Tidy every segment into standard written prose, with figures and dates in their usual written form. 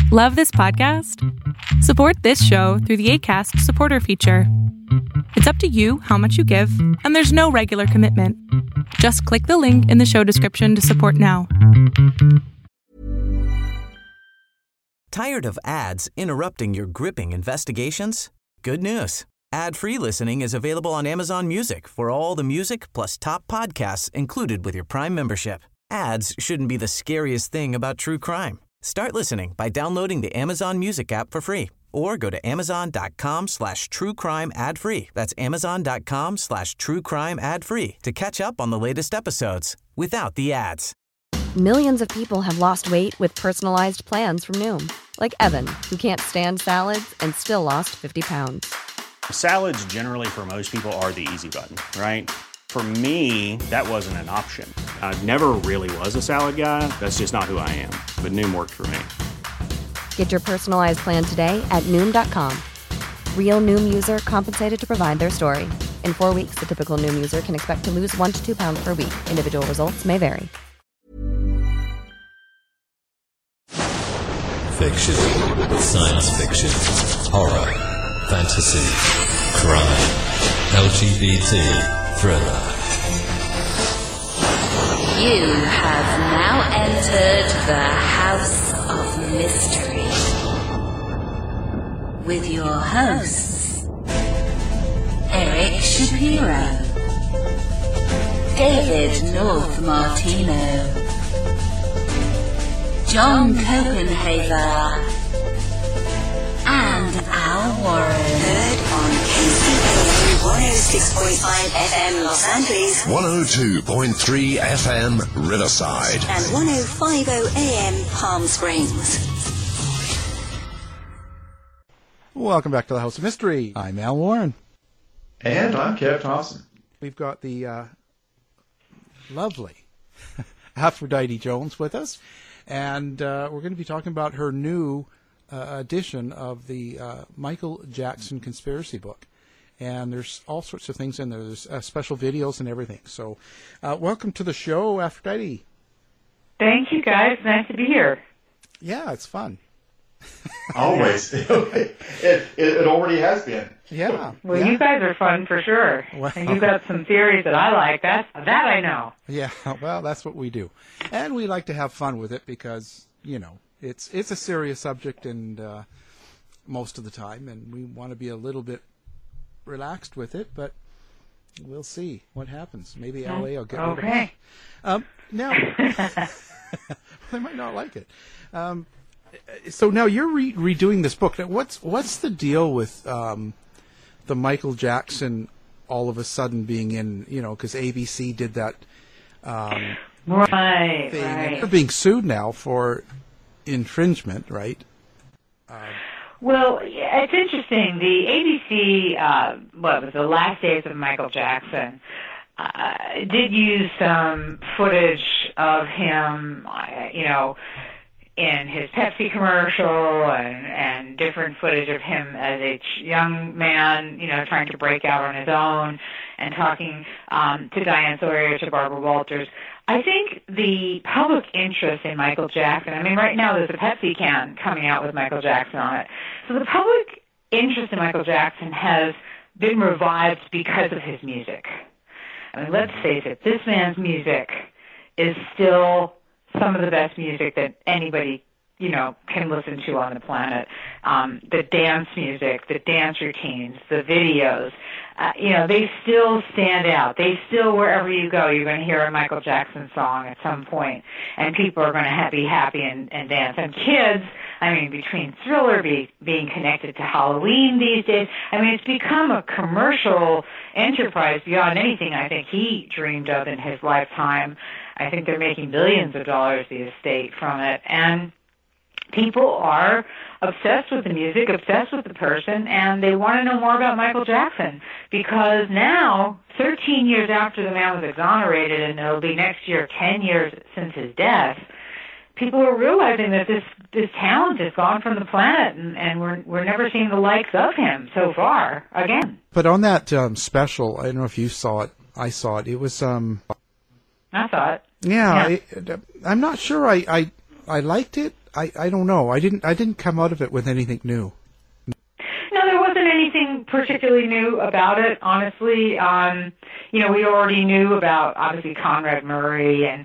Love this podcast? Support this show through the Acast supporter feature. It's up to you how much you give, and there's no regular commitment. Just click the link in the show description to support now. Tired of ads interrupting your gripping investigations? Good news. Ad-free listening is available on Amazon Music for all the music plus top podcasts included with your Prime membership. Ads shouldn't be the scariest thing about true crime. Start listening by downloading the Amazon Music app for free or go to amazon.com/truecrime ad-free. That's amazon.com/truecrime ad-free to catch up on the latest episodes without the ads. Millions of people have lost weight with personalized plans from Noom. Like Evan, who can't stand salads and still lost 50 pounds. Salads generally for most people are the easy button, right? For me, that wasn't an option. I never really was a salad guy. That's just not who I am. But Noom worked for me. Get your personalized plan today at Noom.com. Real Noom user compensated to provide their story. In 4 weeks, the typical Noom user can expect to lose 1 to 2 pounds per week. Individual results may vary. Fiction, science fiction, horror, fantasy, crime, LGBT, thriller. You have now entered the House of Mystery with your hosts, Eric Shapiro, David North Martino, John Copenhaver, and Al Warren. Heard on KCAA 106.5 FM Los Angeles, 102.3 FM Riverside, and 105.0 AM Palm Springs. Welcome back to the House of Mystery. I'm Al Warren. And I'm Kev Thompson. We've got the lovely Aphrodite Jones with us. And we're going to be talking about her new edition of the Michael Jackson conspiracy book. And there's all sorts of things in there. There's special videos and everything. So welcome to the show, Aphrodite. Thank you, guys. Nice to be here. Yeah, it's fun. Always. It already has been. Yeah. Well, you guys are fun for sure. Well, and you've got some theories that I like. That I know. Yeah, well, that's what we do. And we like to have fun with it because, you know, it's a serious subject and most of the time, and we want to be a little bit relaxed with it, but we'll see what happens. Maybe LA will get rid of it. Now, they might not like it. So now you're redoing this book. Now, what's the deal with the Michael Jackson all of a sudden being in, you know, because ABC did that right, thing. right. They're being sued now for infringement, right? Well, it's interesting. The ABC, what was the last days of Michael Jackson, did use some footage of him, you know, in his Pepsi commercial and different footage of him as a young man, you know, trying to break out on his own and talking to Diane Sawyer, to Barbara Walters. I think the public interest in Michael Jackson, I mean, right now there's a Pepsi can coming out with Michael Jackson on it. So the public interest in Michael Jackson has been revived because of his music. I mean, let's face it, this man's music is still some of the best music that anybody, you know, can listen to on the planet. The dance music, the dance routines, the videos, you know, they still stand out. They still, wherever you go, you're going to hear a Michael Jackson song at some point, and people are going to be happy and dance. And kids, I mean, between Thriller being connected to Halloween these days, I mean, it's become a commercial enterprise beyond anything I think he dreamed of in his lifetime. I think they're making billions of dollars, the estate, from it. And people are obsessed with the music, obsessed with the person, and they want to know more about Michael Jackson because now, 13 years after the man was exonerated, and it'll be next year 10 years since his death, people are realizing that this talent is gone from the planet, and we're never seeing the likes of him so far again. But on that special, I don't know if you saw it. I saw it. It was I saw it. Yeah. I'm not sure I liked it. I don't know. I didn't come out of it with anything new. No, there wasn't anything particularly new about it, honestly. We already knew about, obviously, Conrad Murray and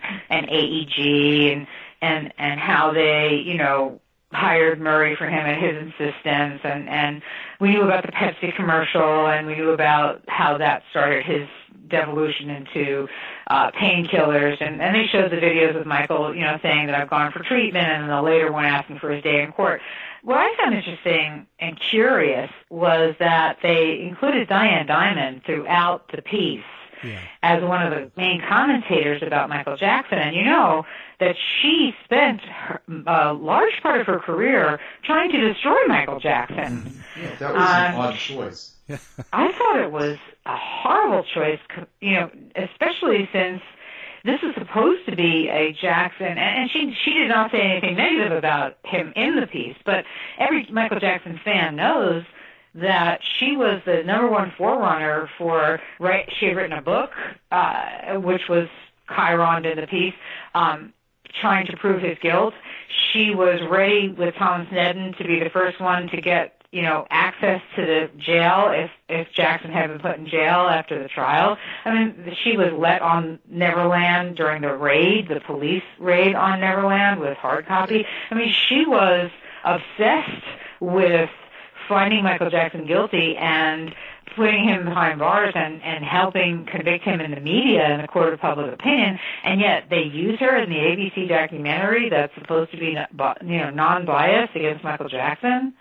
AEG and how they, hired Murray for him at his insistence, and we knew about the Pepsi commercial, and we knew about how that started his devolution into painkillers, and they showed the videos of Michael, saying that I've gone for treatment, and then the later one asking for his day in court. What I found interesting and curious was that they included Diane Dimond throughout the piece as one of the main commentators about Michael Jackson, and that she spent a large part of her career trying to destroy Michael Jackson. Yeah, that was an odd choice. I thought it was a horrible choice, especially since this is supposed to be a Jackson, and she did not say anything negative about him in the piece, but every Michael Jackson fan knows that she was the number one forerunner for, she had written a book, which was chironed in the piece, trying to prove his guilt. She was ready with Tom Sneddon to be the first one to get, access to the jail if Jackson had been put in jail after the trial. I mean, she was let on Neverland during the raid, the police raid on Neverland with hard copy. I mean, she was obsessed with finding Michael Jackson guilty and putting him behind bars and helping convict him in the media in the court of public opinion, and yet they use her in the ABC documentary that's supposed to be non-biased against Michael Jackson.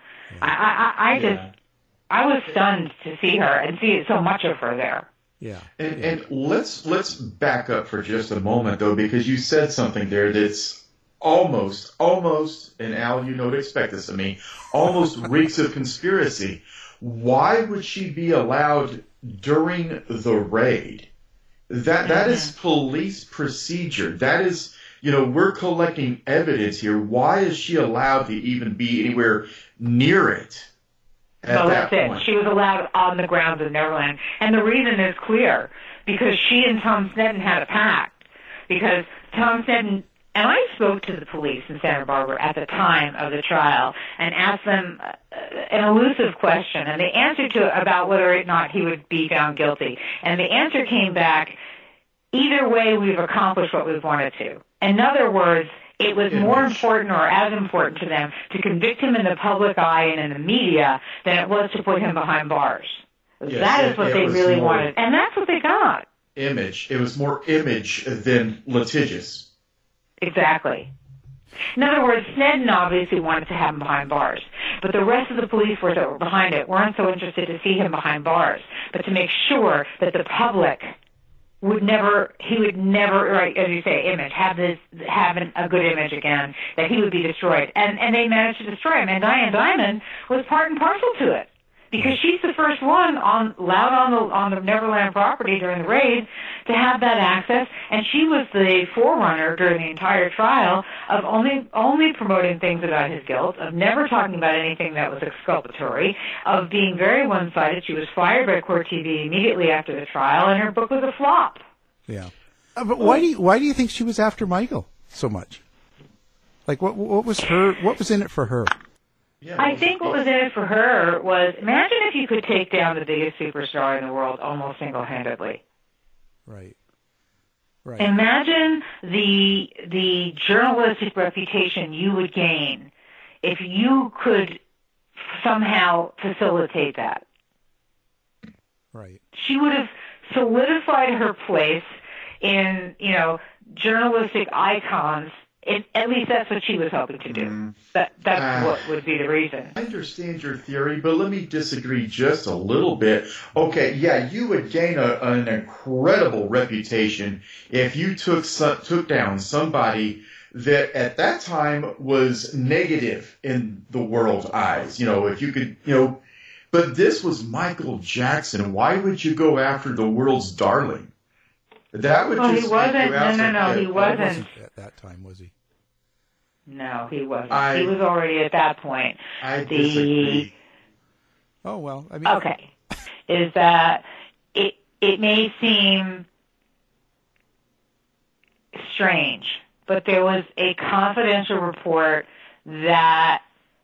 I was stunned to see her and see so much of her there. Yeah. And let's back up for just a moment, though, because you said something there that's almost, and Al, to expect this of me, almost reeks of conspiracy. Why would she be allowed during the raid? That is police procedure. That is, we're collecting evidence here. Why is she allowed to even be anywhere near it at that point? She was allowed on the grounds of Neverland. And the reason is clear, because she and Tom Sneddon had a pact. Because Tom Sneddon, and I spoke to the police in Santa Barbara at the time of the trial and asked them an elusive question, and they answered about whether or not he would be found guilty. And the answer came back, either way, we've accomplished what we've wanted to. In other words, it was more important or as important to them to convict him in the public eye and in the media than it was to put him behind bars. Yes, that is what they really wanted. And that's what they got. Image. It was more image than litigious. Exactly. In other words, Sneddon obviously wanted to have him behind bars, but the rest of the police force that were behind it weren't so interested to see him behind bars, but to make sure that the public would never, right, as you say, have a good image again, that he would be destroyed. And they managed to destroy him. And Diane Dimond was part and parcel to it, because she's the first one allowed on the Neverland property during the raid to have that access, and she was the forerunner during the entire trial of only promoting things about his guilt, of never talking about anything that was exculpatory, of being very one-sided. She was fired by Court TV immediately after the trial, and her book was a flop. Yeah, but why do you think she was after Michael so much? Like, what was in it for her? Yeah, I think what was in it for her was, imagine if you could take down the biggest superstar in the world almost single-handedly. Right. Imagine the journalistic reputation you would gain if you could somehow facilitate that. Right. She would have solidified her place in, journalistic icons. At least that's what she was hoping to do. That's what would be the reason. I understand your theory, but let me disagree just a little bit. Okay, yeah, you would gain an incredible reputation if you took down somebody that at that time was negative in the world's eyes. If you could, but this was Michael Jackson. Why would you go after the world's darling? That would just he wasn't. No, he wasn't. At that time, was he? No, he wasn't. He was already at that point. I disagree. Oh, well, I mean... Okay. Is that it may seem strange, but there was a confidential report that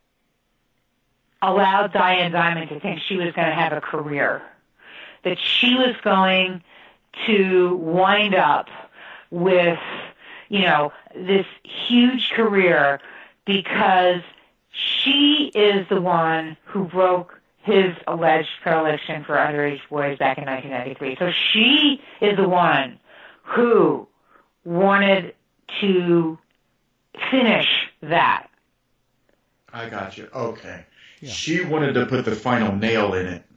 allowed Diane Dimond to think she was going to have a career, that she was going to wind up with, this huge career because she is the one who broke his alleged predilection for underage boys back in 1993. So she is the one who wanted to finish that. I got you. Okay. Yeah. She wanted to put the final nail in it.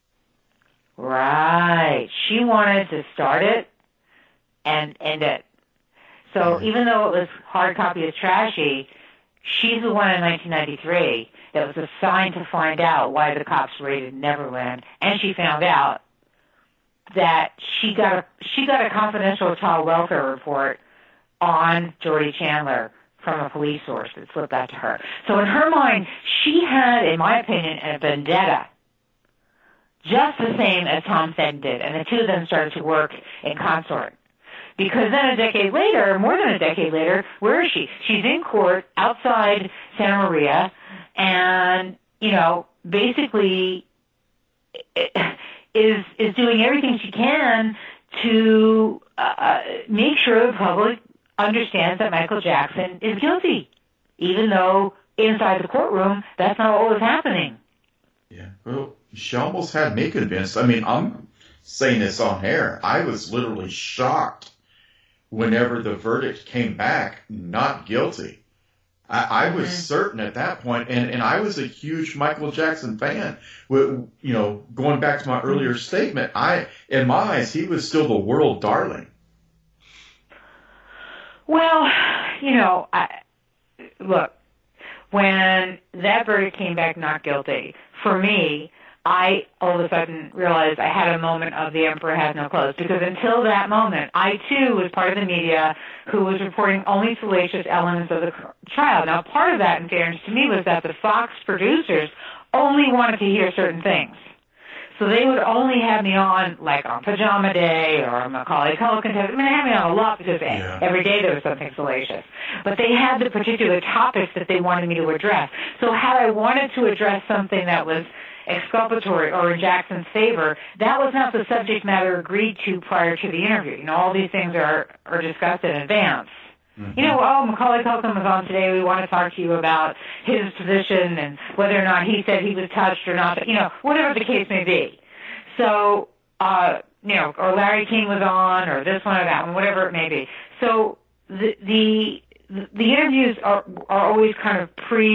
Right. She wanted to start it and end it. So even though it was hard copy as trashy, she's the one in 1993 that was assigned to find out why the cops raided Neverland, and she found out that she got a confidential child welfare report on Jordy Chandler from a police source that slipped that to her. So in her mind, she had, in my opinion, a vendetta, just the same as Tom Sneddon did, and the two of them started to work in consort. Because then a decade later, more than a decade later, where is she? She's in court outside Santa Maria and, basically is doing everything she can to make sure the public understands that Michael Jackson is guilty, even though inside the courtroom that's not what was happening. Yeah, well, she almost had me convinced. I mean, I'm saying this on air. I was literally shocked whenever the verdict came back not guilty. I was certain at that point, and I was a huge Michael Jackson fan. Going back to my earlier statement, in my eyes, he was still the world darling. Well, look, when that verdict came back not guilty, for me, I all of a sudden realized I had a moment of the emperor has no clothes, because until that moment, I too was part of the media who was reporting only salacious elements of the trial. Now, part of that, in fairness to me, was that the Fox producers only wanted to hear certain things. So they would only have me on, like on Pajama Day or Macaulay Culkin. I mean, they had me on a lot because every day there was something salacious. But they had the particular topics that they wanted me to address. So had I wanted to address something that was exculpatory or in Jackson's favor, that was not the subject matter agreed to prior to the interview. All these things are discussed in advance. Mm-hmm. Macaulay Culkin was on today. We want to talk to you about his position and whether or not he said he was touched or not. Whatever the case may be. So, or Larry King was on, or this one or that one, whatever it may be. So the interviews are always kind of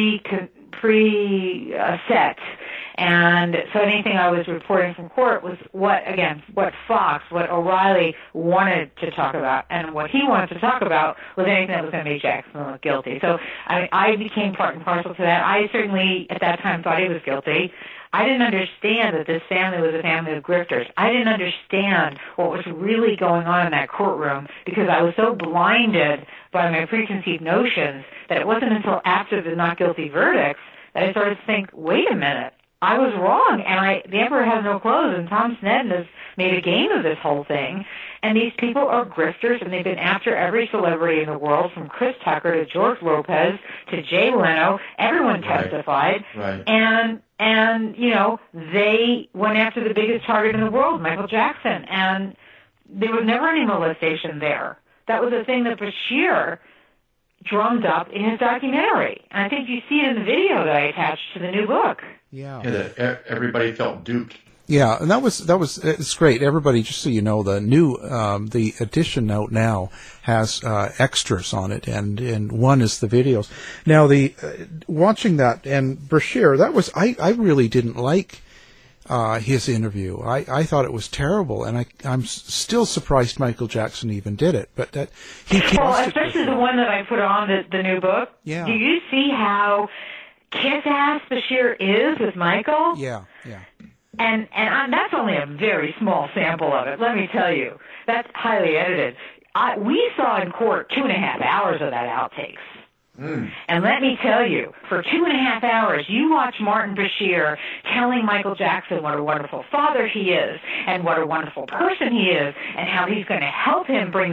pre-set. And so anything I was reporting from court was what Fox, what O'Reilly wanted to talk about. And what he wanted to talk about was anything that was going to make Jackson look guilty. So, I became part and parcel to that. I certainly, at that time, thought he was guilty. I didn't understand that this family was a family of grifters. I didn't understand what was really going on in that courtroom because I was so blinded by my preconceived notions that it wasn't until after the not guilty verdicts that I started to think, wait a minute. I was wrong, and the emperor has no clothes, and Tom Sneddon has made a game of this whole thing, and these people are grifters, and they've been after every celebrity in the world, from Chris Tucker to George Lopez to Jay Leno. Everyone testified, right. And they went after the biggest target in the world, Michael Jackson, and there was never any molestation there. That was a thing that Bashir drummed up in his documentary, and I think you see it in the video that I attached to the new book. Yeah, everybody felt duped. Yeah, and that was it's great. Everybody, just so you know, the new the edition out now has extras on it, and one is the videos. Now, the watching that and Bashir, that was I really didn't like his interview. I thought it was terrible, and I'm still surprised Michael Jackson even did it. But that especially the one that I put on the new book. Yeah. Do you see how kiss-ass Bashir is with Michael? Yeah. And that's only a very small sample of it, let me tell you. That's highly edited. We saw in court 2.5 hours of that outtakes. And let me tell you, for 2.5 hours, you watch Martin Bashir telling Michael Jackson what a wonderful father he is, and what a wonderful person he is, and how he's going to help him bring this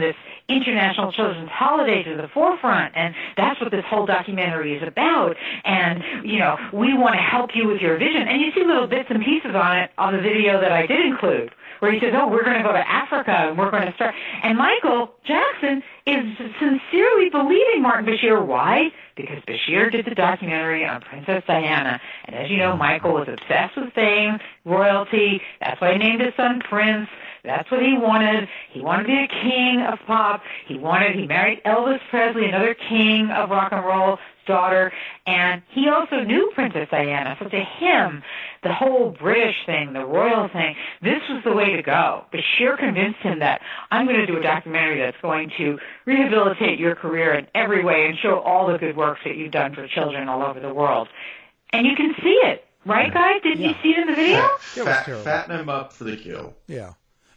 International Children's Holiday to the forefront, and that's what this whole documentary is about. And, you know, we want to help you with your vision. And you see little bits and pieces on it on the video that I did include, where he says, oh, we're going to go to Africa, and we're going to start. And Michael Jackson is sincerely believing Martin Bashir. Why? Because Bashir did the documentary on Princess Diana. And as you know, Michael was obsessed with fame, royalty. That's why he named his son Prince. That's what he wanted. He wanted to be a king of pop. He married Elvis Presley, another king of rock and roll, daughter, and he also knew Princess Diana. So to him, the whole British thing, the royal thing, this was the way to go. Bashir convinced him that I'm going to do a documentary that's going to rehabilitate your career in every way and show all the good works that you've done for children all over the world. And you can see it, right, guys? Did you see it in the video? Fatten him up for the kill. Yeah.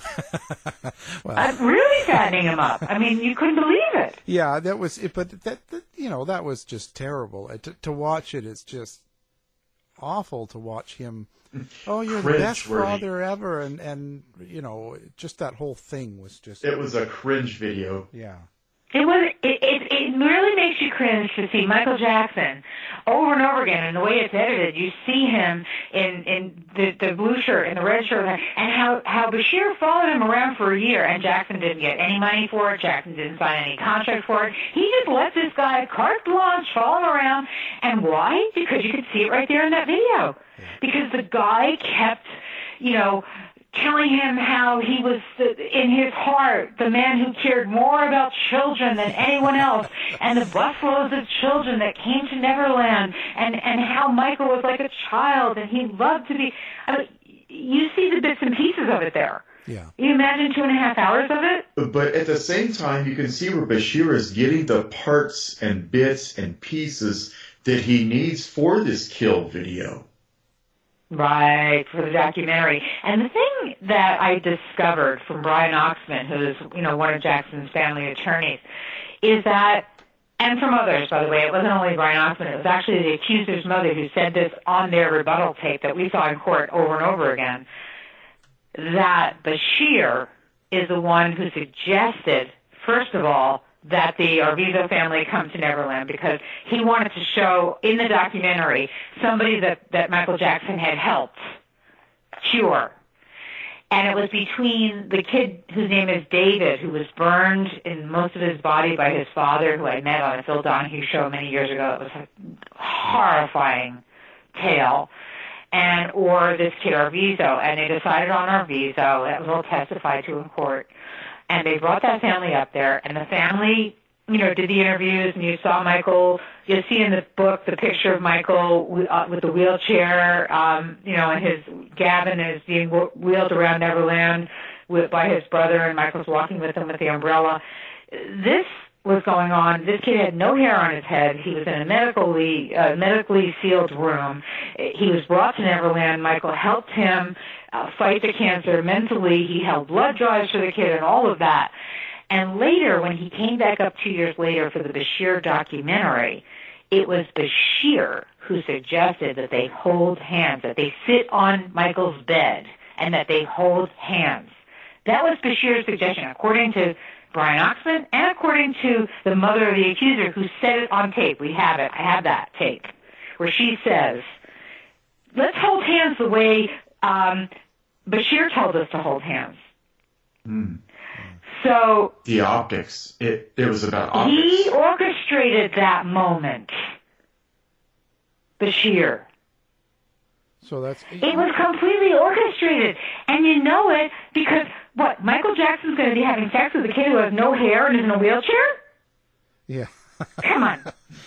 Well, really fattening him up. I mean, you couldn't believe it. Yeah, that was it. But that you know, that was just terrible. To watch it, it's just awful to watch him. Oh, you're the best father ever, and you know, just that whole thing was just. It was a cringe video. Yeah. It was. It really makes you cringe to see Michael Jackson over and over again, and the way it's edited, you see him in the blue shirt and the red shirt, and how Bashir followed him around for a year, and Jackson didn't get any money for it. Jackson didn't sign any contract for it. He just let this guy carte blanche follow him around, and why? Because you could see it right there in that video. Because the guy kept, you know, telling him how he was, in his heart, the man who cared more about children than anyone else, and the busloads of children that came to Neverland, and how Michael was like a child, and he loved to be. I mean, you see the bits and pieces of it there. Yeah. You imagine 2.5 hours of it? But at the same time, you can see where Bashir is getting the parts and bits and pieces that he needs for this kill video. Right, for the documentary. And the thing that I discovered from Brian Oxman, who's, you know, one of Jackson's family attorneys, is that, and from others, by the way, it wasn't only Brian Oxman, it was actually the accuser's mother who said this on their rebuttal tape that we saw in court over and over again, that Bashir is the one who suggested, first of all, that the Arvizo family come to Neverland because he wanted to show in the documentary somebody that Michael Jackson had helped cure. And it was between the kid whose name is David, who was burned in most of his body by his father, who I met on a Phil Donahue show many years ago. It was a horrifying tale. Or this kid Arvizo. And they decided on Arvizo. That was all testified to in court. And they brought that family up there, and the family, you know, did the interviews, and you saw Michael. You'll see in the book the picture of Michael with the wheelchair, you know, and his Gavin is being wheeled around Neverland by his brother, and Michael's walking with him with the umbrella. This was going on. This kid had no hair on his head. He was in a medically sealed room. He was brought to Neverland. Michael helped him fight the cancer mentally. He held blood drives for the kid and all of that. And later, when he came back up 2 years later for the Bashir documentary, it was Bashir who suggested that they hold hands, that they sit on Michael's bed, and that they hold hands. That was Bashir's suggestion, according to Brian Oxman, and according to the mother of the accuser, who said it on tape. We have it. I have that tape, where she says, let's hold hands the way Bashir told us to hold hands. Mm. So the optics. It was about optics. He orchestrated that moment, Bashir. So that's... It was completely orchestrated. And you know it because, what, Michael Jackson's going to be having sex with a kid who has no hair and is in a wheelchair? Yeah. Come on.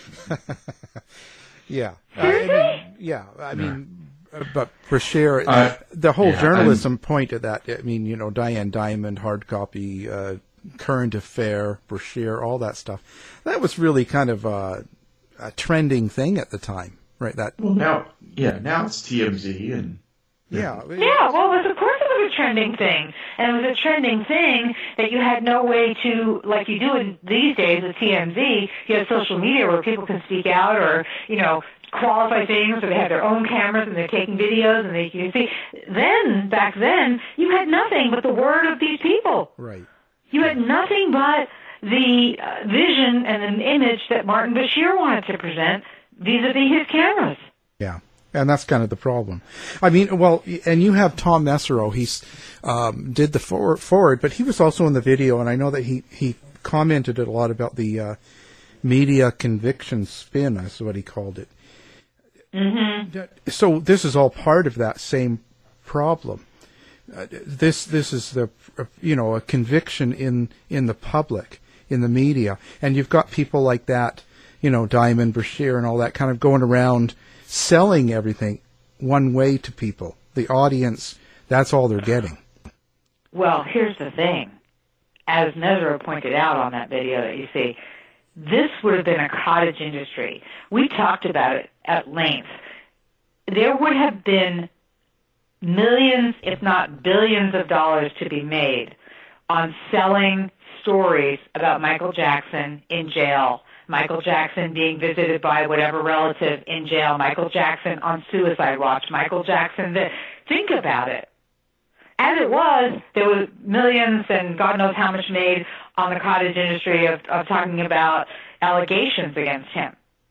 Yeah. Seriously? I mean, but Bashir, the whole journalism point of that, I mean, you know, Diane Diamond, hard copy, current affair, Bashir, all that stuff, that was really kind of a trending thing at the time. Right, Well, now it's TMZ and well, of course it was a trending thing, and it was a trending thing that you had no way to, like you do in these days with TMZ. You have social media where people can speak out, or you know, qualify things, or they have their own cameras and they're taking videos, and they can see. Then back then, you had nothing but the word of these people. Right. You had nothing but the vision and the image that Martin Bashir wanted to present vis-a-vis his cameras. Yeah. And that's kind of the problem. I mean, well, and you have Tom Mesereau. He's did the forward, but he was also in the video, and I know that he commented a lot about the media conviction spin, that's what he called it. Mm-hmm. So this is all part of that same problem. This is the a conviction in the public, in the media, and you've got people like that, Diamond Bashir and all that, kind of going around selling everything one way to people. The audience, that's all they're getting. Well, here's the thing. As Mesereau pointed out on that video that you see, this would have been a cottage industry. We talked about it at length. There would have been millions, if not billions of dollars to be made on selling stories about Michael Jackson in jail, Michael Jackson being visited by whatever relative in jail, Michael Jackson on suicide watch, Michael Jackson. Think about it. As it was, there was millions and God knows how much made on the cottage industry of talking about allegations against him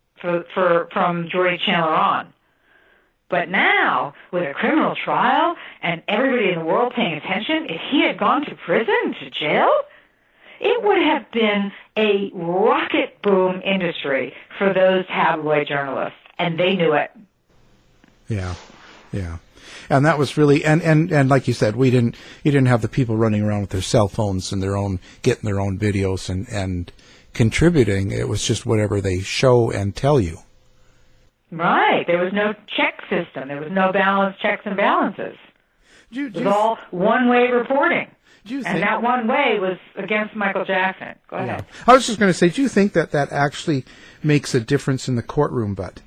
from Jordy Chandler on. But now, with a criminal trial and everybody in the world paying attention, if he had gone to prison, to jail, it would have been a rocket boom industry for those tabloid journalists, and they knew it. Yeah. And that was really, and like you said, you didn't have the people running around with their cell phones and getting their own videos and contributing. It was just whatever they show and tell you. Right. There was no check system. There was no balance, checks and balances. It was all one-way reporting. And that one way was against Michael Jackson. Go ahead. I was just going to say, do you think that actually makes a difference in the courtroom, Bud?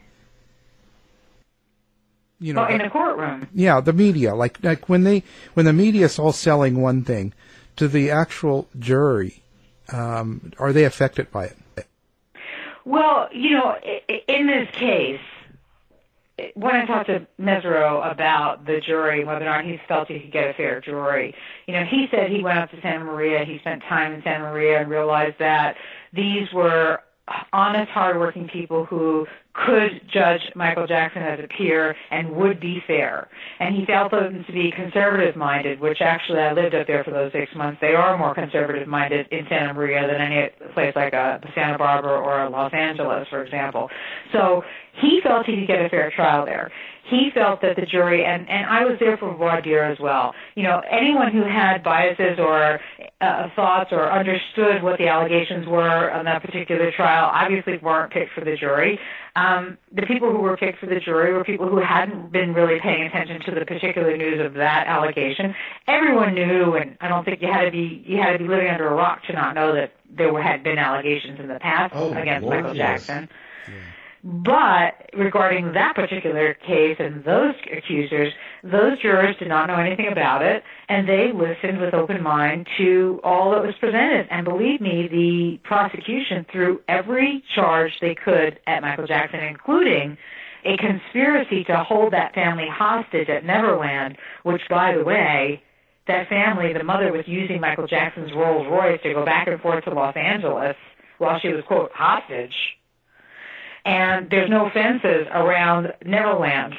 In the courtroom? Yeah, the media. Like when the media is all selling one thing, to the actual jury, are they affected by it? Well, in this case, when I talked to Mesereau about the jury, whether or not he felt he could get a fair jury, he said he went up to Santa Maria, he spent time in Santa Maria and realized that these were honest, hardworking people who could judge Michael Jackson as a peer and would be fair. And he felt them to be conservative-minded, which actually I lived up there for those 6 months. They are more conservative-minded in Santa Maria than any place like Santa Barbara or Los Angeles, for example. So he felt he could get a fair trial there. He felt that the jury, and I was there for voir dire as well, anyone who had biases or thoughts or understood what the allegations were on that particular trial obviously weren't picked for the jury. The people who were picked for the jury were people who hadn't been really paying attention to the particular news of that allegation. Everyone knew, and I don't think you had to be living under a rock to not know that there had been allegations in the past against Michael Jackson. Yeah. But regarding that particular case and those accusers, those jurors did not know anything about it, and they listened with open mind to all that was presented. And believe me, the prosecution threw every charge they could at Michael Jackson, including a conspiracy to hold that family hostage at Neverland, which, by the way, that family, the mother was using Michael Jackson's Rolls Royce to go back and forth to Los Angeles while she was, quote, hostage. And there's no fences around Neverland.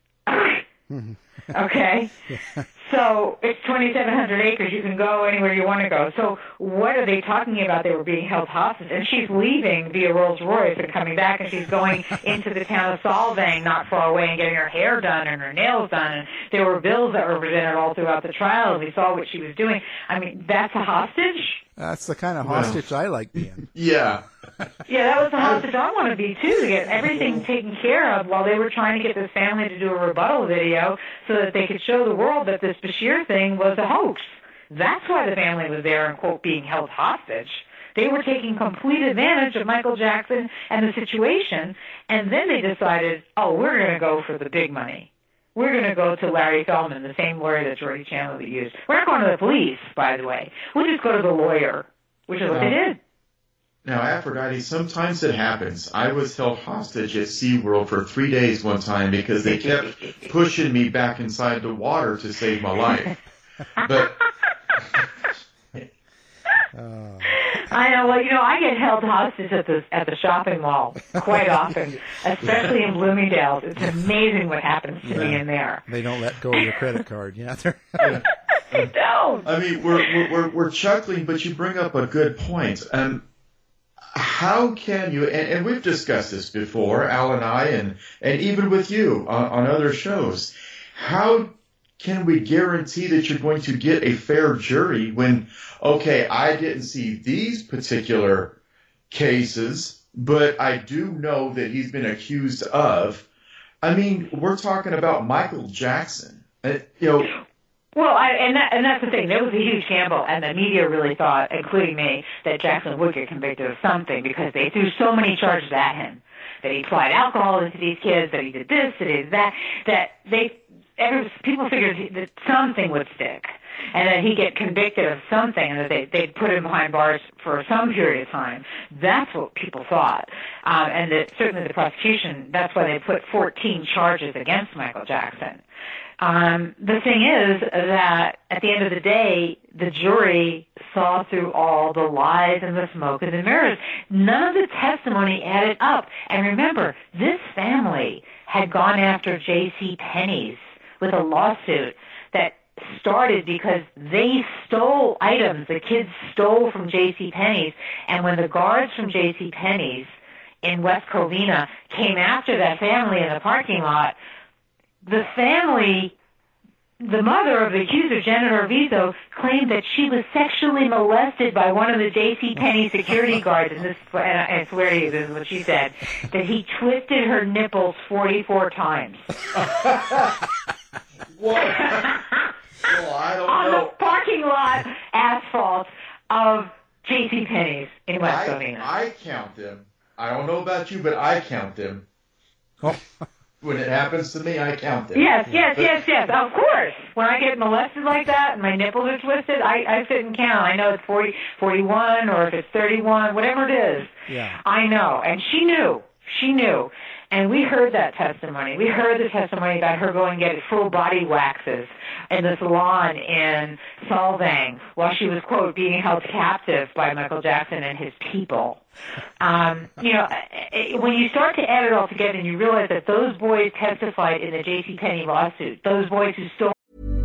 Okay? So it's 2,700 acres. You can go anywhere you want to go. So what are they talking about? They were being held hostage. And she's leaving via Rolls Royce and coming back, and she's going into the town of Solvang, not far away, and getting her hair done and her nails done. And there were bills that were presented all throughout the trial. We saw what she was doing. I mean, that's a hostage? That's the kind of hostage I like being. Yeah. Yeah, that was the hostage I want to be, too, to get everything taken care of while they were trying to get this family to do a rebuttal video so that they could show the world that this Bashir thing was a hoax. That's why the family was there and, quote, being held hostage. They were taking complete advantage of Michael Jackson and the situation, and then they decided, we're going to go for the big money. We're going to go to Larry Feldman, the same lawyer that Jordy Chandler used. We're not going to the police, by the way. We'll just go to the lawyer, which is what they did. Now, Aphrodite, sometimes it happens. I was held hostage at SeaWorld for 3 days one time because they kept pushing me back inside the water to save my life. But I know. Well, I get held hostage at the shopping mall quite often, especially in Bloomingdale's. It's amazing what happens to me in there. They don't let go of your credit card. Yeah, they don't. I mean, we're chuckling, but you bring up a good point. How can you? And we've discussed this before, Al and I, and even with you on other shows. How can we guarantee that you're going to get a fair jury when, okay, I didn't see these particular cases, but I do know that he's been accused of? I mean, we're talking about Michael Jackson. Well, and that's the thing. There was a huge gamble, and the media really thought, including me, that Jackson would get convicted of something because they threw so many charges at him. That he applied alcohol into these kids, that he did this, that he did that people figured that something would stick, and that he'd get convicted of something, and that they'd put him behind bars for some period of time. That's what people thought. And that certainly the prosecution, that's why they put 14 charges against Michael Jackson. The thing is that at the end of the day, the jury saw through all the lies and the smoke and the mirrors. None of the testimony added up. And remember, this family had gone after J.C. Penney's with a lawsuit that started because they stole items. The kids stole from J.C. Penney's, and when the guards from J.C. Penney's in West Covina came after that family in the parking lot, the family, the mother of the accuser, Janet Arvizo, claimed that she was sexually molested by one of the J.C. Penney security guards, and I swear to you, this is what she said, that he twisted her nipples 44 times. Well, I don't on know. The parking lot asphalt of J.C. Penney's in West Covina. I count them. I don't know about you, but I count them. Oh. When it happens to me, I count them. Yes. Of course. When I get molested like that and my nipples are twisted, I sit and count. I know it's 40, 41, or if it's 31, whatever it is. Yeah. I know. And she knew. And we heard that testimony. We heard the testimony about her going and getting full body waxes in the salon in Solvang while she was, quote, being held captive by Michael Jackson and his people. When you start to add it all together and you realize that those boys testified in the J.C. Penney lawsuit, those boys who stole.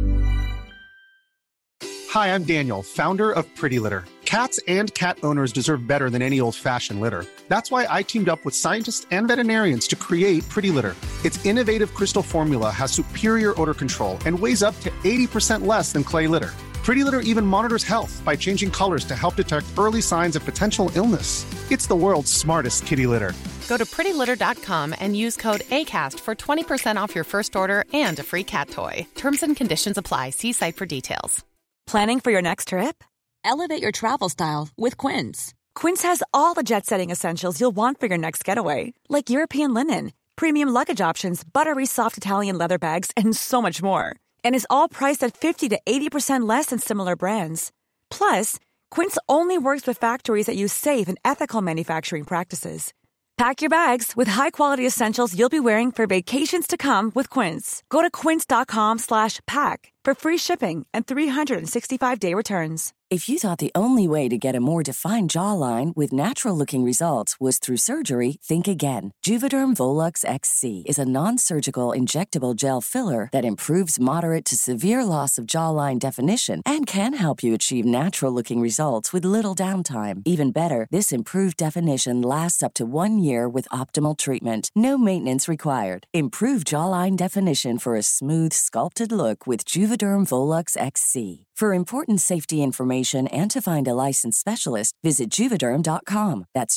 Hi, I'm Daniel, founder of Pretty Litter. Cats and cat owners deserve better than any old-fashioned litter. That's why I teamed up with scientists and veterinarians to create Pretty Litter. Its innovative crystal formula has superior odor control and weighs up to 80% less than clay litter. Pretty Litter even monitors health by changing colors to help detect early signs of potential illness. It's the world's smartest kitty litter. Go to prettylitter.com and use code ACAST for 20% off your first order and a free cat toy. Terms and conditions apply. See site for details. Planning for your next trip? Elevate your travel style with Quince. Quince has all the jet-setting essentials you'll want for your next getaway, like European linen, premium luggage options, buttery soft Italian leather bags, and so much more. And is all priced at 50 to 80% less than similar brands. Plus, Quince only works with factories that use safe and ethical manufacturing practices. Pack your bags with high-quality essentials you'll be wearing for vacations to come with Quince. Go to quince.com/pack for free shipping and 365-day returns. If you thought the only way to get a more defined jawline with natural-looking results was through surgery, think again. Juvederm Volux XC is a non-surgical injectable gel filler that improves moderate to severe loss of jawline definition and can help you achieve natural-looking results with little downtime. Even better, this improved definition lasts up to 1 year with optimal treatment. No maintenance required. Improve jawline definition for a smooth, sculpted look with Juvederm Volux XC. For important safety information and to find a licensed specialist, visit Juvederm.com. That's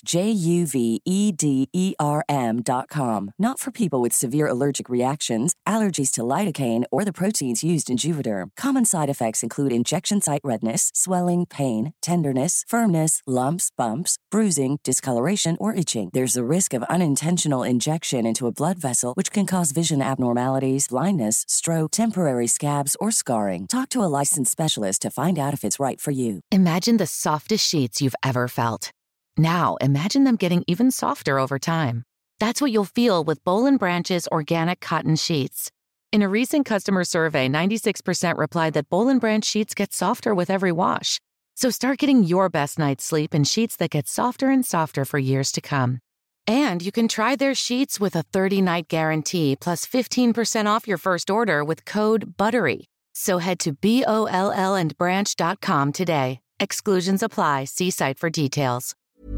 JUVEDERM.com. Not for people with severe allergic reactions, allergies to lidocaine, or the proteins used in Juvederm. Common side effects include injection site redness, swelling, pain, tenderness, firmness, lumps, bumps, bruising, discoloration, or itching. There's a risk of unintentional injection into a blood vessel, which can cause vision abnormalities, blindness, stroke, temporary scabs, or scarring. Talk to a licensed specialist to find out if it's right for you. Imagine the softest sheets you've ever felt. Now, imagine them getting even softer over time. That's what you'll feel with Boll & Branch's organic cotton sheets. In a recent customer survey, 96% replied that Boll & Branch sheets get softer with every wash. So start getting your best night's sleep in sheets that get softer and softer for years to come. And you can try their sheets with a 30-night guarantee plus 15% off your first order with code BUTTERY. So head to BOLLandbranch.com today. Exclusions apply. See site for details.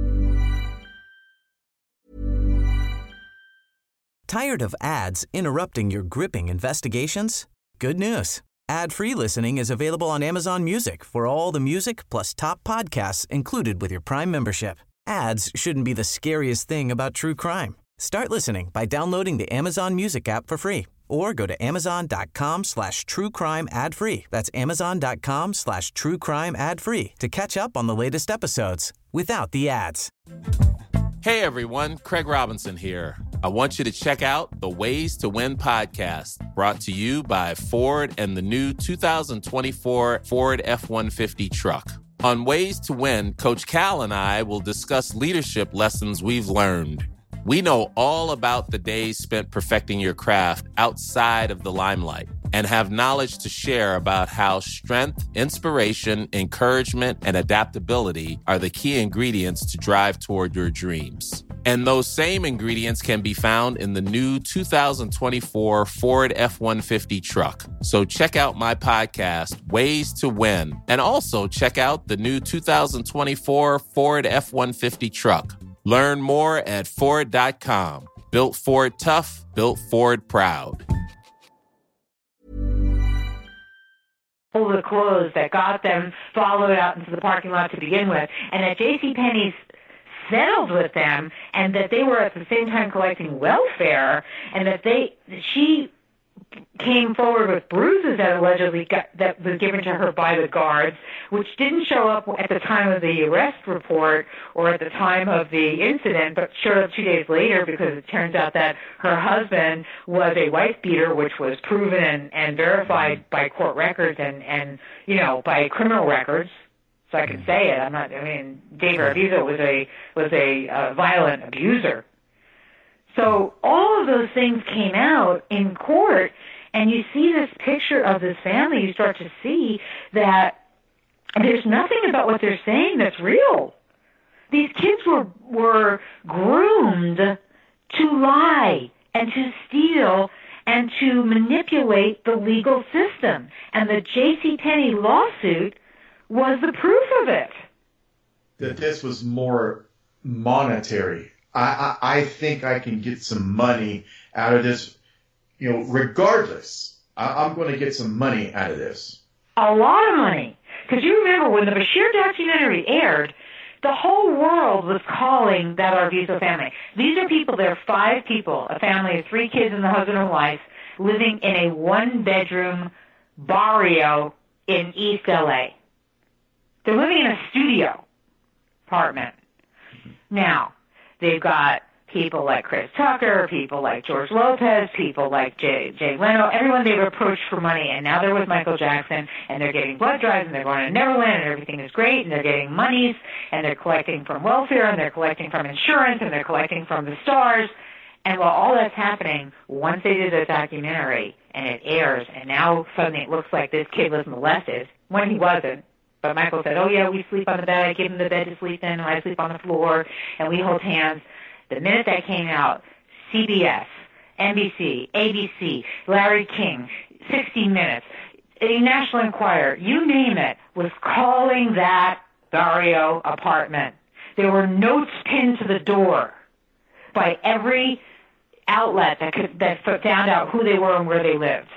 Tired of ads interrupting your gripping investigations? Good news. Ad-free listening is available on Amazon Music for all the music plus top podcasts included with your Prime membership. Ads shouldn't be the scariest thing about true crime. Start listening by downloading the Amazon Music app for free or go to amazon.com/truecrime ad-free. That's amazon.com/truecrime ad-free to catch up on the latest episodes without the ads. Hey everyone, Craig Robinson here. I want you to check out the Ways to Win podcast, brought to you by Ford and the new 2024 Ford F-150 truck. On Ways to Win, Coach Cal and I will discuss leadership lessons we've learned. We know all about the days spent perfecting your craft outside of the limelight and have knowledge to share about how strength, inspiration, encouragement, and adaptability are the key ingredients to drive toward your dreams. And those same ingredients can be found in the new 2024 Ford F-150 truck. So check out my podcast, Ways to Win, and also check out the new 2024 Ford F-150 truck. Learn more at Ford.com. Built Ford tough, built Ford proud. All the clothes that got them followed out into the parking lot to begin with, and that JCPenney's settled with them, and that they were at the same time collecting welfare, and that she came forward with bruises that allegedly that was given to her by the guards, which didn't show up at the time of the arrest report or at the time of the incident, but showed up 2 days later because it turns out that her husband was a wife beater, which was proven and verified by court records and by criminal records. So I can say it. Dave Arvizo was a violent abuser. So all of those things came out in court, and you see this picture of this family. You start to see that there's nothing about what they're saying that's real. These kids were groomed to lie and to steal and to manipulate the legal system. And the JCPenney lawsuit was the proof of it. That this was more monetary. I think I can get some money out of this, regardless. I'm going to get some money out of this. A lot of money. Because you remember when the Bashir documentary aired, the whole world was calling that Arvizo family. These are people, they're 5 people, a family of 3 kids and the husband and wife, living in a 1-bedroom barrio in East LA. They're living in a studio apartment. Now, they've got people like Chris Tucker, people like George Lopez, people like Jay Leno, everyone they've approached for money, and now they're with Michael Jackson, and they're getting blood drives, and they're going to Neverland, and everything is great, and they're getting monies, and they're collecting from welfare, and they're collecting from insurance, and they're collecting from the stars. And while all that's happening, once they did the documentary, and it airs, and now suddenly it looks like this kid was molested, when he wasn't. But Michael said, oh, yeah, we sleep on the bed. I give him the bed to sleep in, and I sleep on the floor, and we hold hands. The minute that came out, CBS, NBC, ABC, Larry King, 60 Minutes, a National Enquirer, you name it, was calling that barrio apartment. There were notes pinned to the door by every outlet that found out who they were and where they lived.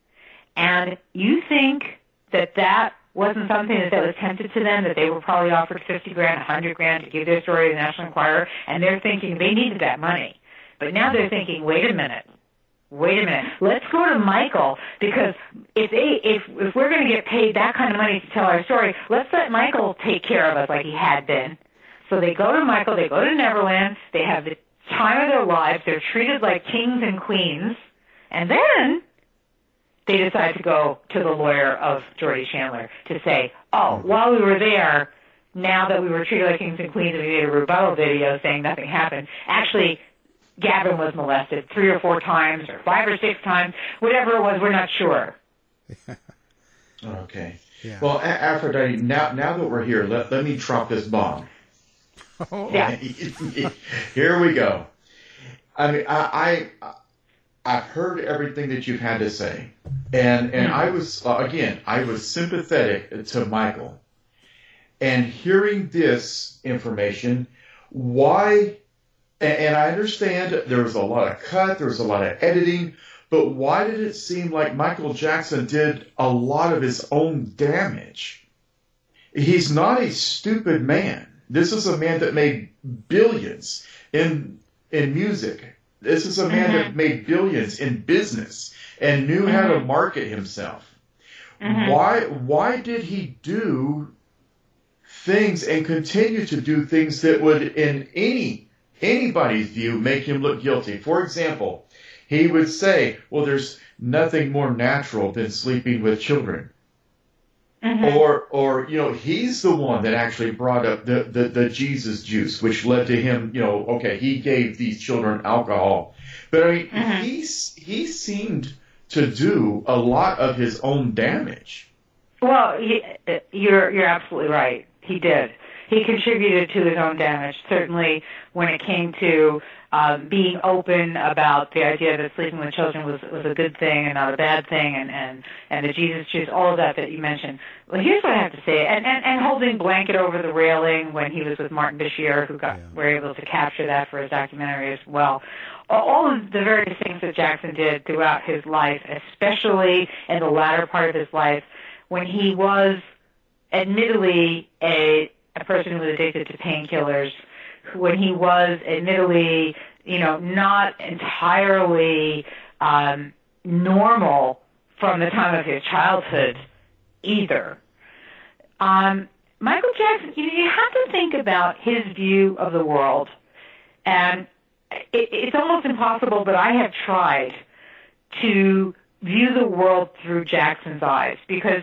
And you think that wasn't something that was tempted to them, that they were probably offered $50,000, $100,000 to give their story to the National Enquirer, and they're thinking they needed that money. But now they're thinking, wait a minute, let's go to Michael, because if we're going to get paid that kind of money to tell our story, let's let Michael take care of us like he had been. So they go to Michael, they go to Neverland, they have the time of their lives, they're treated like kings and queens, and then they decide to go to the lawyer of Jordy Chandler to say, oh, while we were there, now that we were treated like kings and queens and we made a rebuttal video saying nothing happened, actually Gavin was molested 3 or 4 times or 5 or 6 times, whatever it was, we're not sure. Okay. Yeah. Well, Aphrodite, now that we're here, let me drop this bomb. Yeah. Here we go. I mean, I've heard everything that you've had to say, and I was I was sympathetic to Michael, and hearing this information, why? And I understand there was a lot of cut, there was a lot of editing, but why did it seem like Michael Jackson did a lot of his own damage? He's not a stupid man. This is a man that made billions in music. This is a man that made billions in business and knew how to market himself. Why did he do things and continue to do things that would, in anybody's view, make him look guilty? For example, he would say, well, there's nothing more natural than sleeping with children. Or he's the one that actually brought up the Jesus juice, which led to him, he gave these children alcohol. But I mean, he seemed to do a lot of his own damage. Well, you're absolutely right. He did. He contributed to his own damage, certainly when it came to being open about the idea that sleeping with children was a good thing and not a bad thing, and the Jesus juice, all of that you mentioned. Well, here's what I have to say, and holding blanket over the railing when he was with Martin Bashir, who were able to capture that for his documentary as well. All of the various things that Jackson did throughout his life, especially in the latter part of his life, when he was admittedly a person who was addicted to painkillers, when he was admittedly, not entirely normal from the time of his childhood either. Michael Jackson, you have to think about his view of the world, and it's almost impossible, but I have tried to view the world through Jackson's eyes because